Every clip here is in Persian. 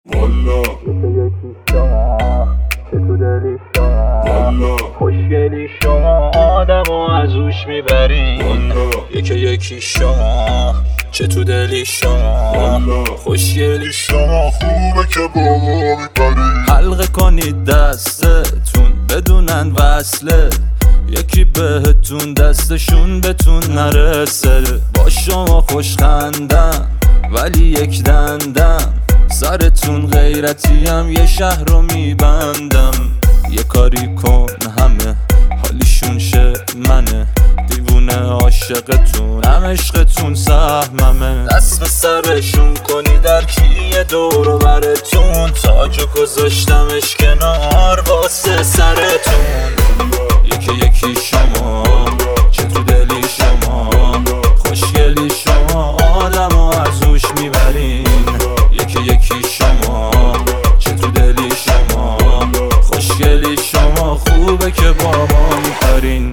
والا یکی شما چه تو دلی شما والا خوشگلی شما آدمو از روش میبرین والا یکی شما چه تو دلی شما والا خوشگلی شما خوبه که با ما میپرین حلقه کنید دستتون بدونن وصله یکی بهتون دستشون بتون نرسه با شما خوشخندم ولی یک دندم سرتون غیرتیم یه شهر رو میبندم یه کاری کن همه حالیشون شه منه دیوونه عاشقتون هم عشقتون سهممه دست به سرشون کنی در کیه دور و برتون تاجو گذاشتمش کنار واسه سرتون یکی شما چه تو دلی شما خوشگلی شما آدمو از روش میبرین یکی شما چه تو دلی شما خوشگلی شما خوبه که با ما میپرین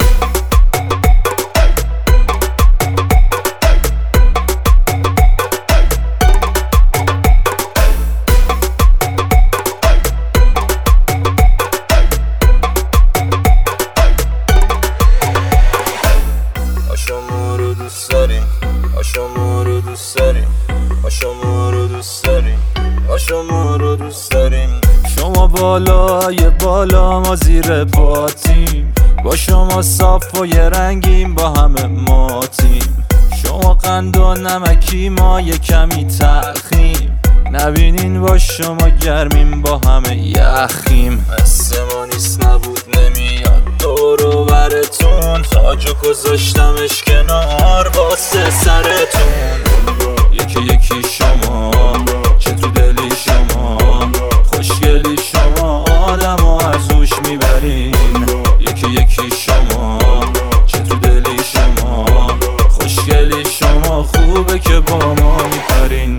شما رو دوست داریم شما رو دوست داریم شما رو دوست داریم شما رو دوست داریم شما بالای بالا ما زیر پاتیم با شما صاف و یه رنگیم با همه ماتیم شما قند و نمکی ما یه کمی تلخیم نبینین با شما گرمیم با همه یخیم مثل ما نیست نبود نمیاد دور و برتون تاجو گذاشتمش کنار واسه سرتون یکی شما چه تو دلی شما خوشگلی شما آدمو از روش میبرین یکی شما چه تو دلی شما خوشگلی شما خوبه که با ما میپرین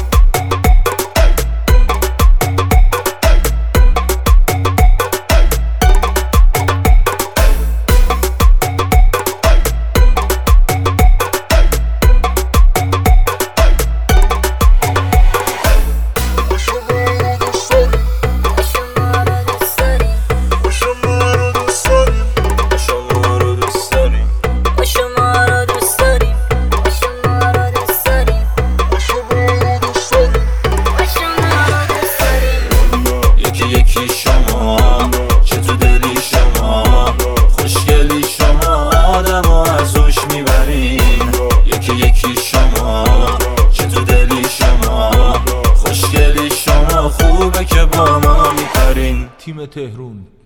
یکی شما چه تو دلی شما خوشگلی شما آدمو از روش میبرین یکی شما چه تو دلی شما خوشگلی شما خوبه که با ما میپرین تیم تهرون